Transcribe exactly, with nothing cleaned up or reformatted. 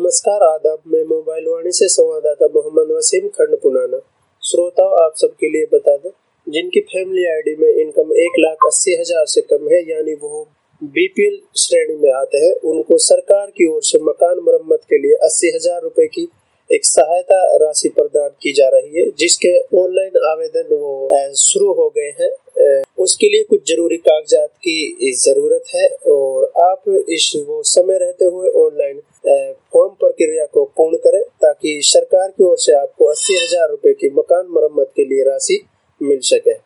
नमस्कार, आदाब। मैं मोबाइल वाणी से संवाददाता मोहम्मद वसीम खंड पुराना। श्रोताओं, आप सबके लिए बता दें, जिनकी फैमिली आईडी में इनकम एक लाख अस्सी हजार से कम है, यानी वो बीपीएल श्रेणी में आते हैं, उनको सरकार की ओर से मकान मरम्मत के लिए अस्सी हजार रुपए की एक सहायता राशि प्रदान की जा रही है, जिसके ऑनलाइन आवेदन वो शुरू हो गए हैं। उसके लिए कुछ जरूरी कागजात की जरूरत है और आप इस वो समय रहते हुए ऑनलाइन फॉर्म प्रक्रिया को पूर्ण करें, ताकि सरकार की ओर से आपको अस्सी हजार रुपए की मकान मरम्मत के लिए राशि मिल सके।